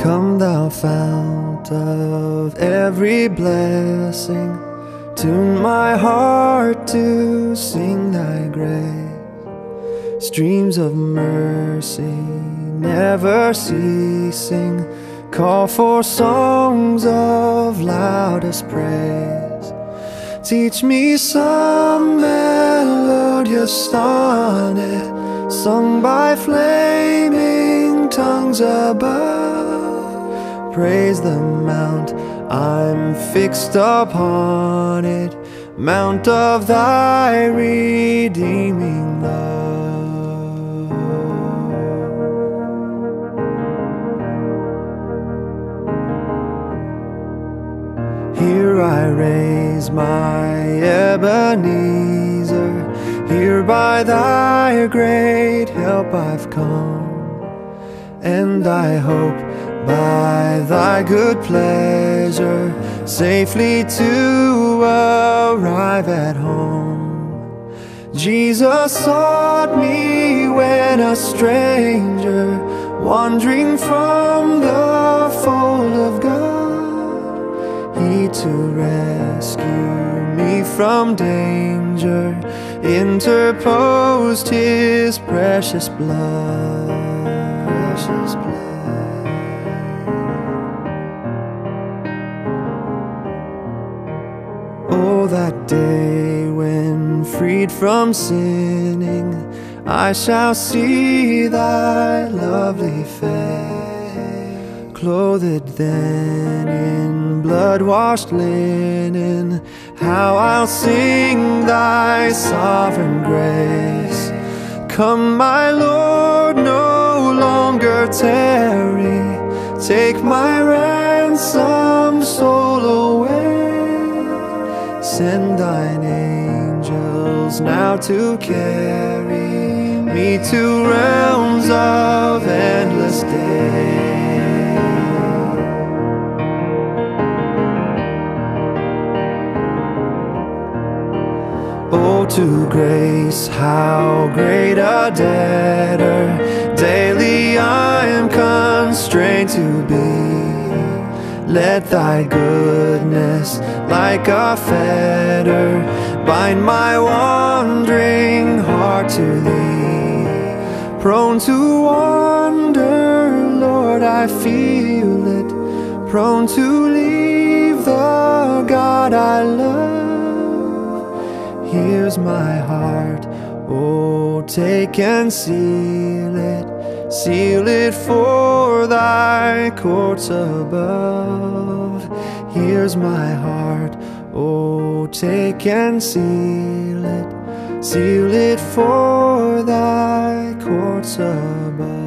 Come thou fount of every blessing, tune my heart to sing thy grace. Streams of mercy never ceasing, call for songs of loudest praise. Teach me some melodious sonnet, sung by flaming tongues above. Praise the mount, I'm fixed upon it, mount of thy redeeming love. Here I raise my Ebenezer, here by thy great help I've come, and I hope by thy good pleasure safely to arrive at home. Jesus sought me when a stranger, wandering from the fold of God. He to rescue me from danger interposed his precious blood. Precious blood. Oh, that day when freed from sinning, I shall see thy lovely face, clothed then in blood-washed linen. How I'll sing thy sovereign grace. Come, my Lord, no longer tarry, take my ransomed soul away. Send thine angels now to carry me to realms of endless day. Oh, to grace, how great a debtor daily I am constrained to be. Let thy goodness, like a fetter, bind my wandering heart to thee. Prone to wander, Lord, I feel it, prone to leave the God I love. Here's my heart, oh, take and seal it for thy courts above. Here's my heart, oh, take and seal it for thy courts above.